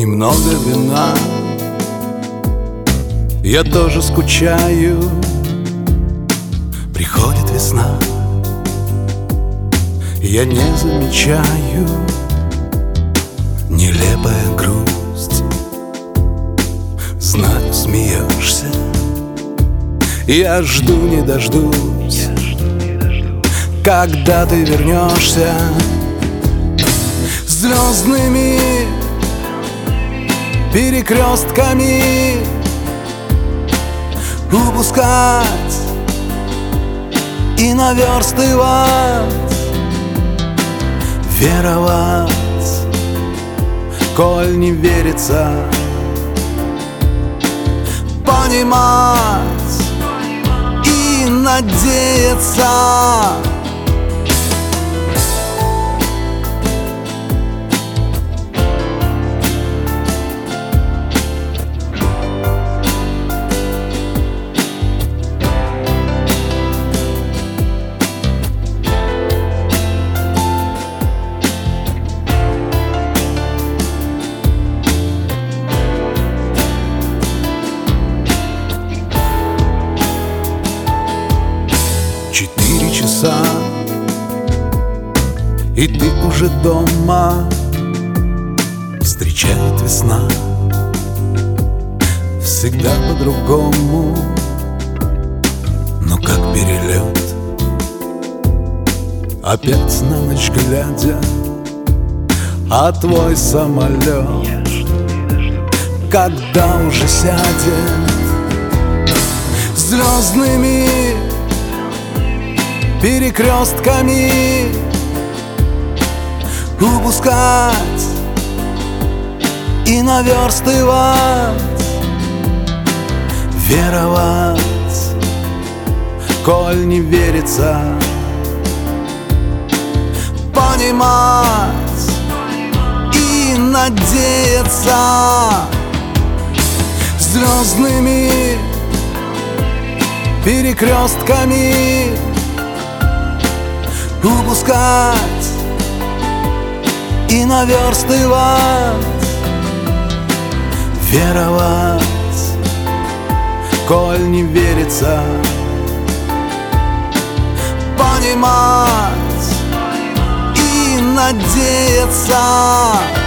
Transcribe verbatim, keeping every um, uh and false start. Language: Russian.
немного вина. Я тоже скучаю. Приходит весна, я не замечаю нелепая грусть. Знаю, смеешься, я жду не дождусь, когда ты вернешься. Звездными перекрестками упускать и наверстывать, веровать, коль не верится, понимать и надеяться. Четыре часа, и ты уже дома. Встречает весна, всегда по-другому, но как перелет. Опять на ночь глядя, а твой самолет когда уже сядет? Звездными перекрестками упускать и наверстывать, веровать, коль не верится, понимать и надеяться. Звездными перекрестками упускать и наверстывать, веровать, коль не верится, понимать и надеяться.